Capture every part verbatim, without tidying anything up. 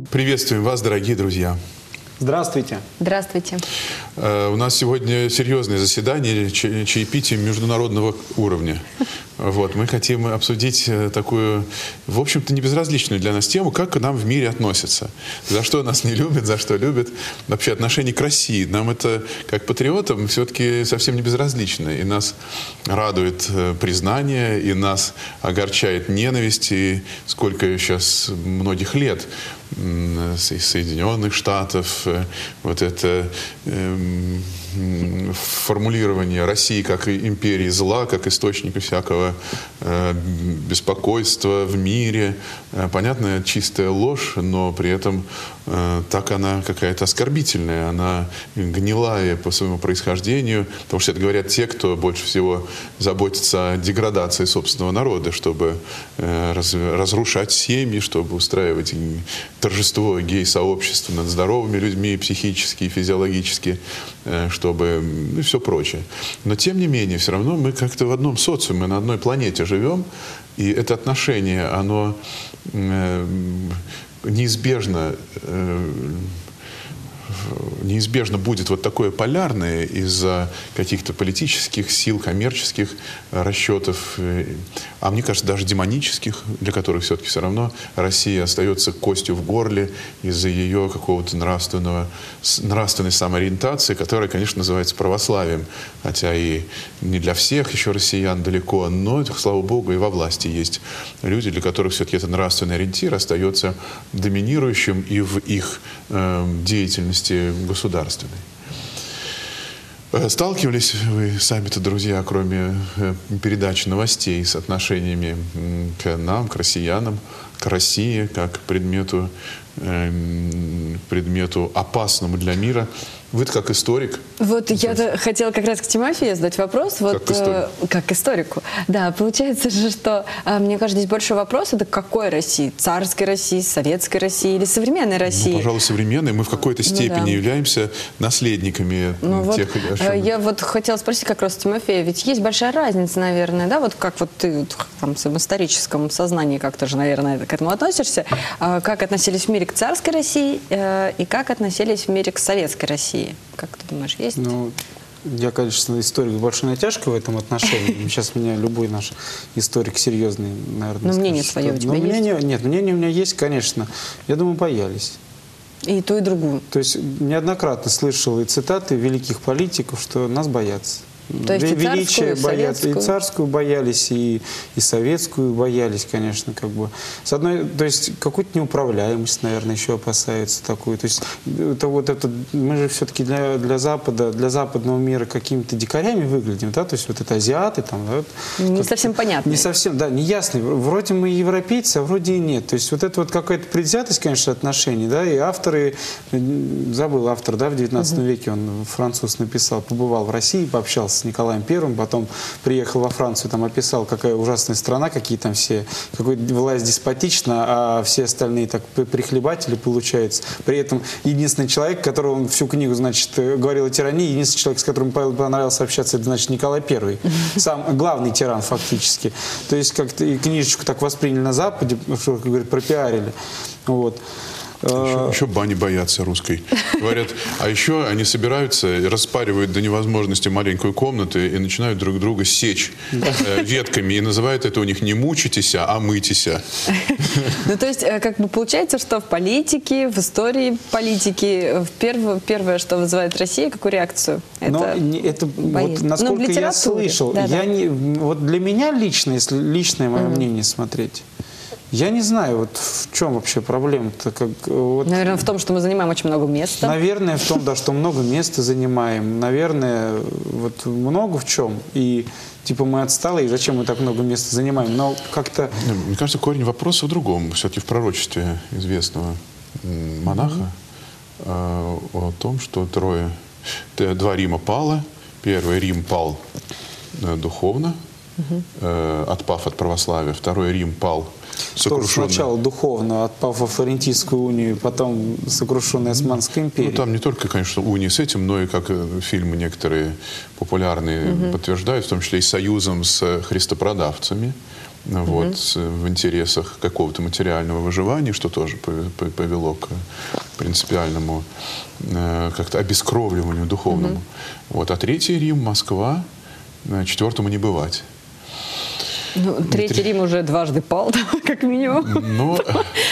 Приветствуем вас, дорогие друзья. Здравствуйте. Здравствуйте. У нас сегодня серьезное заседание, чаепитие международного уровня. Вот, мы хотим обсудить такую, в общем-то, не безразличную для нас тему, как к нам в мире относятся. За что нас не любят, за что любят. Вообще отношение к России. Нам это, как патриотам, все-таки совсем не безразлично. И нас радует признание, и нас огорчает ненависть. И сколько сейчас, многих лет из Соединенных Штатов, вот это э, формулирование России как империи зла, как источника всякого э, беспокойства в мире. Э, понятно, чистая ложь, но при этом э, так она какая-то оскорбительная, она гнилая по своему происхождению, потому что это говорят те, кто больше всего заботится о деградации собственного народа, чтобы э, раз, разрушать семьи, чтобы устраивать торжество гей-сообщества над здоровыми людьми психически и физиологически, чтобы и все прочее. Но тем не менее, все равно мы как-то в одном социуме, на одной планете живем, и это отношение, оно э, неизбежно э, неизбежно будет вот такое полярное из-за каких-то политических сил, коммерческих расчетов, а мне кажется, даже демонических, для которых все-таки все равно Россия остается костью в горле из-за ее какого-то нравственного, нравственной самоориентации, которая, конечно, называется православием, хотя и не для всех еще россиян далеко, но, слава богу, и во власти есть люди, для которых все-таки этот нравственный ориентир остается доминирующим и в их э, деятельности государственной. Сталкивались вы сами-то, друзья, кроме передачи новостей с отношениями к нам, к россиянам, к России, как к предмету, э, предмету опасному для мира? Вы-то как историк. Вот я хотела как раз к Тимофею задать вопрос. Вот, как, историк. э, как историку. Да, получается же, что, э, мне кажется, здесь большой вопрос, это какой России? Царской России, советской России или современной России? Ну, пожалуй, современной. Мы в какой-то степени ну, да. являемся наследниками ну, тех... Вот, э, я вот хотела спросить как раз Тимофея, ведь есть большая разница, наверное, да, вот как вот ты вот, там, в своем историческом сознании как-то же, наверное, к этому относишься, э, как относились в мире к царской России э, и как относились в мире к советской России? Как ты думаешь, есть? Ну, я, конечно, историк с большой натяжкой в этом отношении. Сейчас меня любой наш историк серьезный, наверное, Но мнение свое у тебя есть? Мнение, нет, мнение у меня есть, конечно. Я думаю, боялись. И ту, и другую? То есть неоднократно слышал и цитаты великих политиков, что нас боятся. То есть величие и боятся, и царскую боялись, и, и советскую боялись, конечно, как бы. С одной, то есть какую-то неуправляемость, наверное, еще опасаются такую. То есть это вот это, мы же все-таки для, для Запада, для западного мира какими-то дикарями выглядим, да, то есть вот это азиаты там. Да, вот, не совсем понятно. Не совсем, да, неясно. Вроде мы европейцы, а вроде и нет. То есть вот это вот какая-то предвзятость, конечно, отношений, да, и авторы, забыл автор, да, в девятнадцатом угу. веке он, француз, написал, побывал в России, пообщался с Николаем Первым, потом приехал во Францию, там описал, какая ужасная страна, какие там все, какой власть деспотична, а все остальные так прихлебатели получаются. При этом единственный человек, которого он всю книгу, значит, говорил о тирании, единственный человек, с которым Павел понравилось общаться, это, значит, Николай Первый. Сам главный тиран, фактически. То есть как-то и книжечку так восприняли на Западе, что, как говорят, пропиарили. Вот. Еще, еще бани боятся русской. Говорят, а еще они собираются, распаривают до невозможности маленькую комнату и начинают друг друга сечь э, ветками. И называют это у них не мучитесь, а мытесь. Ну, то есть, как бы получается, что в политике, в истории политики, первое, первое что вызывает Россия, какую реакцию? Это, это вот, насколько ну, я слышал, да, я да. Не, вот для меня лично, если личное мое mm-hmm. мнение смотреть, я не знаю, вот в чем вообще проблема-то. Как, вот, наверное, в том, что мы занимаем очень много места. Наверное, в том, да, что много места занимаем. Наверное, вот много в чем. И типа мы отсталые, и зачем мы так много места занимаем? Но как-то... Мне кажется, корень вопроса в другом. Все-таки в пророчестве известного монаха mm-hmm. э, о том, что трое, два Рима пало. Первый Рим пал э, духовно, угу. э, отпав от православия. Второй Рим пал. Сначала духовно отпав во Флорентийскую унию, потом сокрушенной Османской империей. Ну, там не только, конечно, уния с этим, но и, как фильмы некоторые популярные угу. подтверждают, в том числе и союзом с христопродавцами. Вот, угу. в интересах какого-то материального выживания, что тоже повело к принципиальному э, как-то обескровливанию духовному. Угу. Вот. А Третий Рим, Москва, четвертому не бывать. Ну, Третий Рим уже дважды пал, как минимум. Но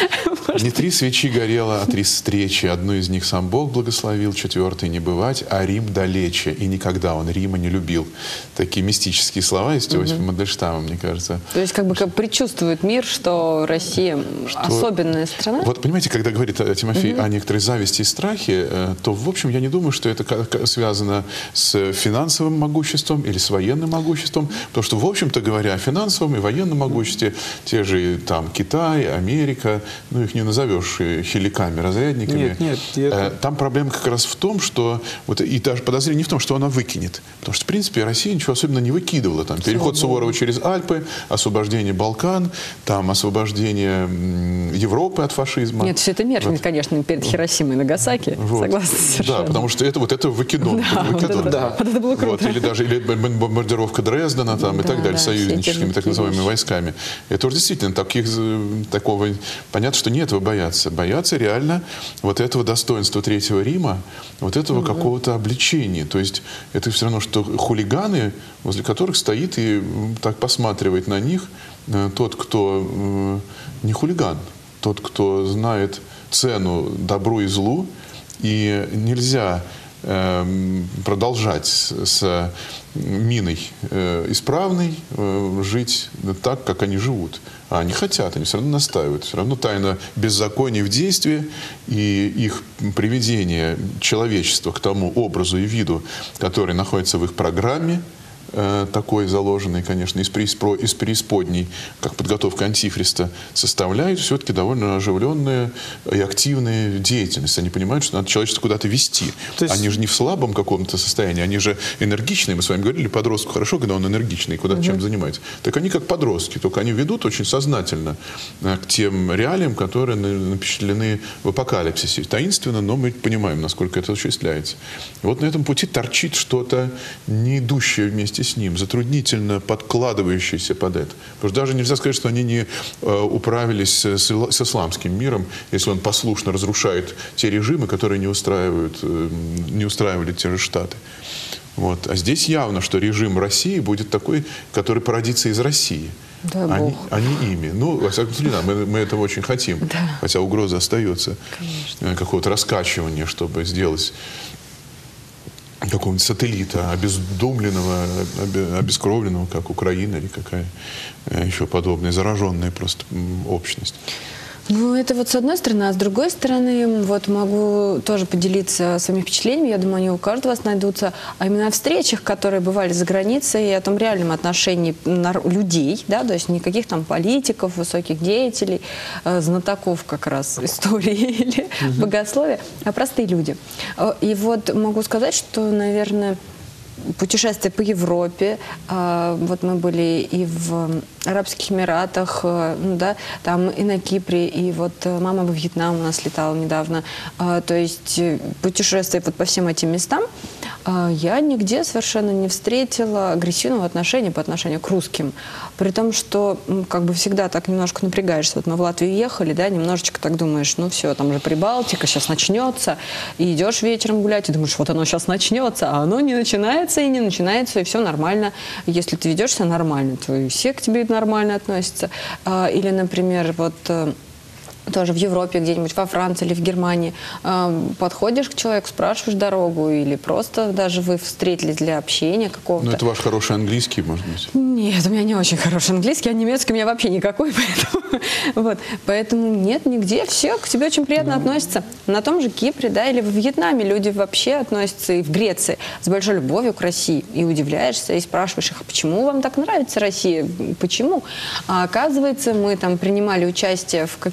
не три свечи горело, а три встречи. Одну из них сам Бог благословил, четвертой не бывать, а Рим далече. И никогда он Рима не любил. Такие мистические слова из Иосифа Мандельштама, мне кажется. То есть как бы как предчувствует мир, что Россия что... особенная страна? Вот понимаете, когда говорит Тимофей угу. о некоторой зависти и страхе, то, в общем, я не думаю, что это связано с финансовым могуществом или с военным могуществом. Потому что, в общем-то говоря, финансовым и военном могуществе, те же там Китай, Америка, ну их не назовешь хиликами, разрядниками. Нет, нет, это... Там проблема как раз в том, что, вот, и даже подозрение не в том, что она выкинет. Потому что, в принципе, Россия ничего особенно не выкидывала. Там переход Суворова через Альпы, освобождение Балкан, там освобождение Европы от фашизма. Нет, все это меркнет, вот. Конечно, перед Хиросимой и Нагасаки. Вот. Согласна совершенно. Да, потому что это вот это выкидон. Да, выкидон. Вот это, да. Вот это было круто. Вот, или даже или бомбардировка Дрездена там, да, и так далее, да, союзническими так называемыми войсками. Это уже действительно таких, такого... Понятно, что не этого боятся. Боятся реально вот этого достоинства Третьего Рима, вот этого угу. какого-то обличения. То есть это все равно, что хулиганы, возле которых стоит и так посматривает на них тот, кто не хулиган, тот, кто знает цену добру и злу, и нельзя э, продолжать с миной э, исправной э, жить так, как они живут. А они хотят, они все равно настаивают. Все равно тайна беззакония в действии и их приведение человечества к тому образу и виду, который находится в их программе, такой заложенный, конечно, из, преиспро, из преисподней, как подготовка антихриста, составляют все-таки довольно оживленную и активную деятельность. Они понимают, что надо человечество куда-то вести. Есть... Они же не в слабом каком-то состоянии, они же энергичные. Мы с вами говорили, подростку хорошо, когда он энергичный, куда-то угу. чем занимается. Так они как подростки, только они ведут очень сознательно к тем реалиям, которые напечатлены в апокалипсисе. Таинственно, но мы понимаем, насколько это осуществляется. И вот на этом пути торчит что-то, не идущее вместе с ним, затруднительно подкладывающийся под это. Потому что даже нельзя сказать, что они не э, управились с, с исламским миром, если он послушно разрушает те режимы, которые не устраивают, э, не устраивали те же Штаты. Вот. А здесь явно, что режим России будет такой, который породится из России. Да, они, они ими. Ну, во всяком случае, да, мы, мы этого очень хотим. Да. Хотя угроза остается какого-то раскачивания, чтобы сделать какого-нибудь сателлита, обездумленного, обескровленного, как Украина или какая еще подобная, зараженная просто общность. Ну, это вот с одной стороны, а с другой стороны, вот могу тоже поделиться своими впечатлениями, я думаю, они у каждого вас найдутся, а именно о встречах, которые бывали за границей, и о том реальном отношении людей, да, то есть никаких там политиков, высоких деятелей, э, знатоков как раз истории или угу. богословия, а простые люди. И вот могу сказать, что, наверное, путешествия по Европе, вот мы были и в Арабских Эмиратах, ну, да, там и на Кипре, и вот мама во Вьетнам у нас летала недавно, то есть путешествия вот по всем этим местам, я нигде совершенно не встретила агрессивного отношения по отношению к русским, при том, что как бы всегда так немножко напрягаешься. Вот мы в Латвию ехали, да, немножечко так думаешь, ну все, там же Прибалтика, сейчас начнется, и идешь вечером гулять, и думаешь, вот оно сейчас начнется, а оно не начинается и не начинается, и все нормально. Если ты ведешься нормально, то все к тебе нормально относятся. Или, например, вот тоже в Европе, где-нибудь во Франции или в Германии, подходишь к человеку, спрашиваешь дорогу, или просто даже вы встретились для общения какого-то. Ну, это ваш хороший английский, может быть? Нет, у меня не очень хороший английский, а немецкий у меня вообще никакой, поэтому, вот, поэтому нет, нигде, все к тебе очень приятно ну. относятся. На том же Кипре, да, или в Вьетнаме люди вообще относятся, и в Греции, с большой любовью к России, и удивляешься, и спрашиваешь их, почему вам так нравится Россия, почему? А оказывается, мы там принимали участие в каких-то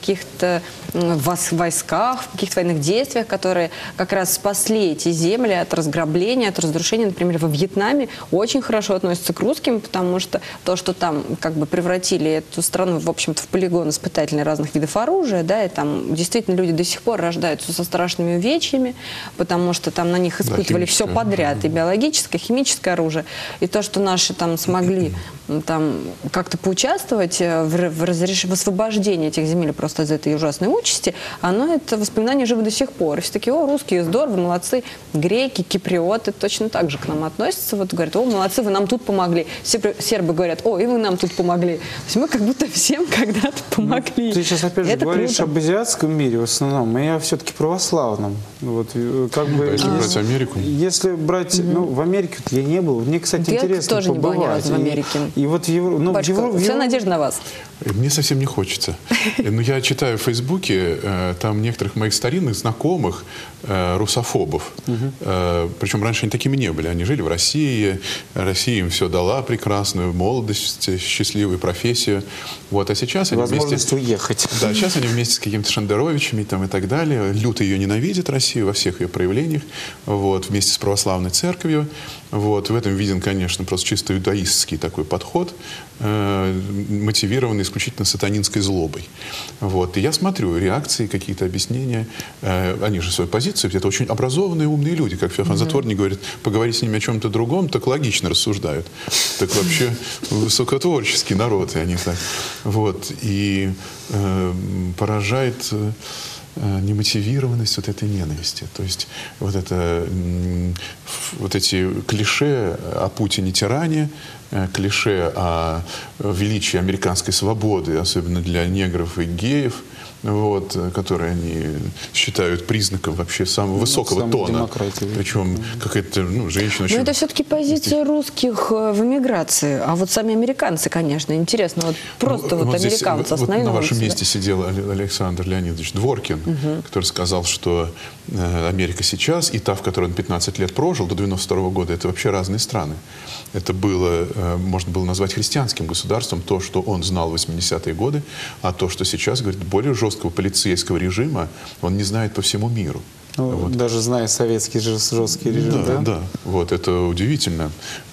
каких-то войсках, в каких-то военных действиях, которые как раз спасли эти земли от разграбления, от разрушения. Например, во Вьетнаме очень хорошо относятся к русским, потому что то, что там как бы превратили эту страну, в общем-то, в полигон испытательный разных видов оружия, да, и там действительно люди до сих пор рождаются со страшными увечьями, потому что там на них испытывали да, все подряд, и биологическое, химическое оружие, и то, что наши там смогли там как-то поучаствовать в, в, разреш... в освобождении этих земель просто из этой ужасной участи, оно, это воспоминание живо до сих пор. И все такие: о, русские, здорово, молодцы. Греки, киприоты точно так же к нам относятся. Вот говорят: о, молодцы, вы нам тут помогли. Сербы, сербы говорят: о, и вы нам тут помогли. То есть мы как будто всем когда-то помогли. Ну, ты сейчас опять же это говоришь круто. Об азиатском мире в основном, и я все-таки православном. Вот, как бы, если если брать Америку? Если брать, угу. ну, в Америке я не был. Мне, кстати, я интересно тоже побывать. не была ни разу в Америке. И, и вот в Евро... ну, Пачка, Евро... вся Евро... надежда на вас. Мне совсем не хочется. Но я читаю в Фейсбуке там некоторых моих старинных знакомых э, русофобов. Угу. Э, причем раньше они такими не были. Они жили в России. Россия им все дала прекрасную молодость, счастливую профессию. Вот. А сейчас они возможность вместе... уехать. Да, сейчас они вместе с какими-то Шендеровичами там, и так далее. Люто ее ненавидят, Россию, во всех ее проявлениях. Вот. Вместе с православной церковью. Вот. В этом виден, конечно, просто чисто иудаистский такой подход, э, мотивированный исключительно сатанинской злобой. Вот. И я смотрю реакции, какие-то объяснения. Э, они же свою позицию, это очень образованные, умные люди. Как Феофан mm-hmm. Затворник говорит, поговорить с ними о чем-то другом, так логично рассуждают. Так вообще высокотворческий народ, и они так. Вот. И э, поражает э, немотивированность вот этой ненависти. То есть вот, это, вот эти клише о Путине-тиране, клише о величии американской свободы, особенно для негров и геев, вот, которые они считают признаком вообще самого высокого ну, тона. Причем какая-то ну, женщина... Но это все-таки позиция русских в эмиграции. А вот сами американцы, конечно, интересно. Вот просто ну, вот, вот американцы здесь, вот на вашем месте сидел Александр Леонидович Дворкин, угу. который сказал, что Америка сейчас и та, в которой он пятнадцать лет прожил, до девяносто второго года, это вообще разные страны. Это было, можно было назвать христианским государством, то, что он знал в восьмидесятые годы, а то, что сейчас, говорит, более жесткого полицейского режима он не знает по всему миру. Ну, вот. Даже зная советский жесткий режим, да? Да, да. Вот, это удивительно,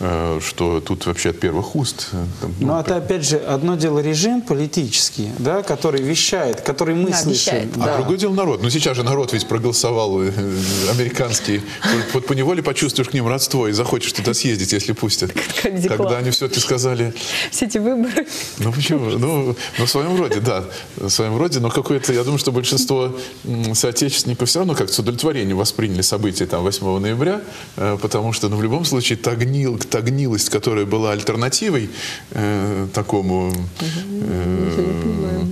что тут вообще от первых уст... Ну, ну это, опять же, одно дело режим политический, да, который вещает, который мы да, слышим. А да. другое дело народ. Ну, сейчас же народ ведь проголосовал американский. Вот поневоле почувствуешь к ним родство и захочешь туда съездить, если пустят. Когда они все-таки сказали... Все эти выборы. Ну, почему? Ну, ну, в своем роде, да. В своем роде, но какое-то, я думаю, что большинство соотечественников все равно как-то с удовлетворением восприняли события там, восьмого ноября, э, потому что, ну, в любом случае, та, гнил, та гнилость, которая была альтернативой э, такому э,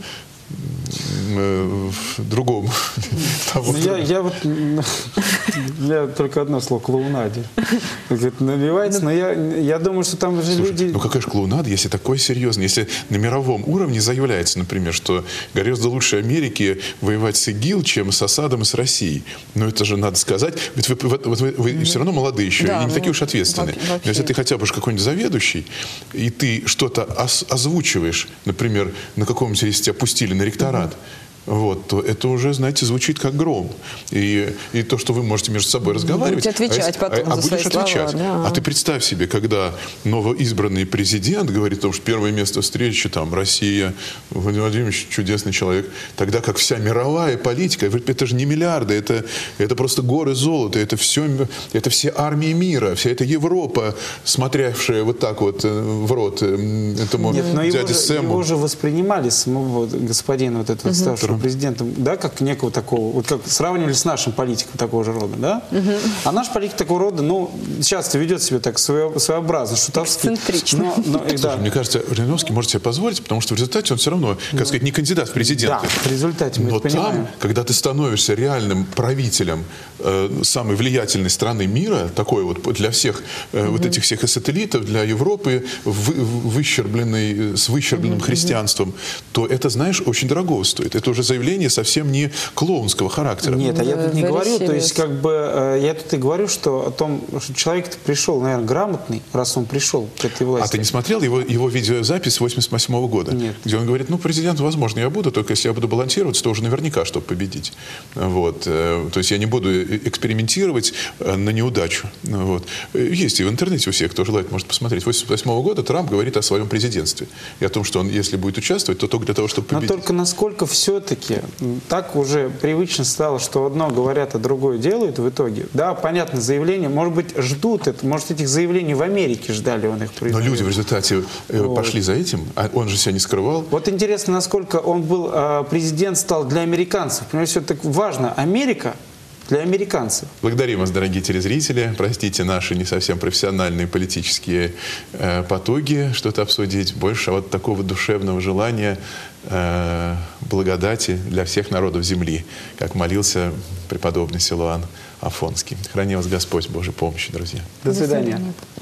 э, другому. я, я вот я только одно слово — клоунаде. Наливается, но я, я думаю, что там же Слушай, люди... ну какая же клоунада, если такой серьезный, если на мировом уровне заявляется, например, что гораздо лучше Америке воевать с ИГИЛ, чем с Асадом и с Россией. Но это же надо сказать, ведь вы, вы, вы, вы mm-hmm. все равно молодые еще, да, и не ну, такие уж ответственные. Вообще. Если ты хотя бы какой-нибудь заведующий, и ты что-то озвучиваешь, например, на каком-нибудь, если тебя пустили на ректорат, mm-hmm. вот, то это уже, знаете, звучит как гром. И, и то, что вы можете между собой разговаривать... Будете отвечать а, потом а, за а будешь свои отвечать. слова, да. А ты представь себе, когда новоизбранный президент говорит о том, что первое место встречи, там, Россия, Владимир Владимирович чудесный человек, тогда как вся мировая политика, это же не миллиарды, это, это просто горы золота, это все, это все армии мира, вся эта Европа, смотревшая вот так вот в рот этому Нет, но дяде его же, Сэму. Его же воспринимали самого господина вот этого угу. старшего президентом, да, как некого такого, вот как сравнивали с нашим политиком такого же рода, да? Угу. А наш политик такого рода, ну, часто ведет себя так своеобразно, шутовски. Эксцентрично. Но, но, Слушай, да. мне кажется, Жириновский может себе позволить, потому что в результате он все равно, как сказать, не кандидат в президенты. Да, в результате мы Но это там, понимаем. когда ты становишься реальным правителем э, самой влиятельной страны мира, такой вот для всех э, угу. вот этих всех сателлитов, для Европы, вы, выщербленной, с выщербленным угу. христианством, то это, знаешь, очень дорого стоит. Это уже заявление совсем не клоунского характера. Нет, а я тут не Very говорю, то есть serious. как бы э, я тут и говорю, что о том, что человек пришел, наверное, грамотный, раз он пришел к этой власти. А ты не смотрел его, его видеозапись восемьдесят восьмого года? Нет. Где он говорит, ну, президент, возможно, я буду, только если я буду балансироваться, то уже наверняка, чтобы победить. Вот. э, То есть я не буду экспериментировать э, на неудачу. Вот. Э, Есть и в интернете у всех, кто желает, может посмотреть. восемьдесят восьмого года Трамп говорит о своем президентстве. И о том, что он, если будет участвовать, то только для того, чтобы Но победить. только насколько все-таки так уже привычно стало, что одно говорят, а другое делают в итоге. Да, понятно, заявления, может быть, ждут это, может, этих заявлений в Америке ждали, он их Но произвел. люди в результате э, Вот. пошли за этим, а он же себя не скрывал. Вот интересно, насколько он был, а, президент стал для американцев. Понимаете, это так важно. Америка для американцев. Благодарим вас, дорогие телезрители. Простите наши не совсем профессиональные политические э, потуги что-то обсудить. Больше вот такого душевного желания, э, благодати для всех народов земли, как молился преподобный Силуан Афонский. Храни вас Господь, Божьей помощи, друзья. До До свидания. свидания.